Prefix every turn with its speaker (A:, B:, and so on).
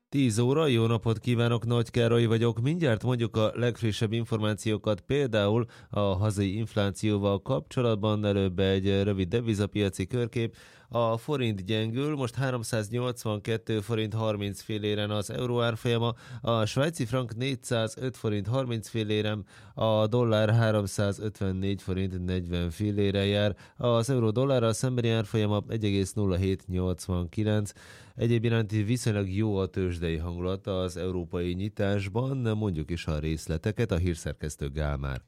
A: 10 óra, jó napot kívánok, Nagy Károly vagyok. Mindjárt mondjuk a legfrissebb információkat, például a hazai inflációval kapcsolatban, előbb egy rövid devizapiaci körkép. A forint gyengül, most 382 forint 30 filléren az euró árfolyama, a svájci frank 405 forint 30 fillérem, a dollár 354 forint 40 fillére jár, az euró dollárral szembeni árfolyama 1,0789. Egyéb iránti viszonylag jó a tőzsdei hangulat az európai nyitásban, mondjuk is a részleteket, a hírszerkesztő Gálmár.